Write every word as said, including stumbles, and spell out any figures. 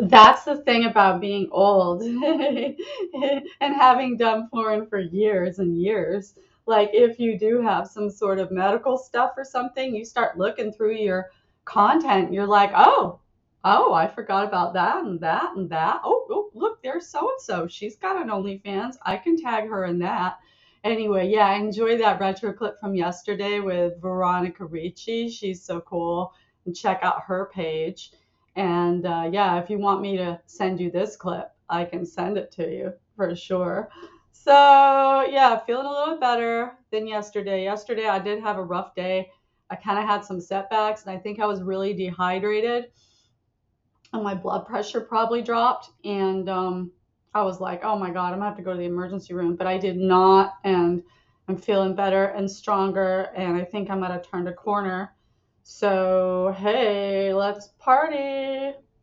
That's the thing about being old and having done porn for years and years. Like, if you do have some sort of medical stuff or something, you start looking through your content. You're like, oh, oh, I forgot about that and that and that. Oh, oh look, there's so and so. She's got an OnlyFans. I can tag her in that. Anyway, yeah, I enjoyed that retro clip from yesterday with Veronica Ricci. She's so cool. And check out her page. And uh, yeah, if you want me to send you this clip, I can send it to you for sure. So yeah, feeling a little better than yesterday. Yesterday, I did have a rough day. I kind of had some setbacks, and I think I was really dehydrated, and my blood pressure probably dropped. And um, I was like, oh my God, I'm gonna have to go to the emergency room. But I did not, and I'm feeling better and stronger, and I think I'm gonna turn a corner. So, hey, let's party.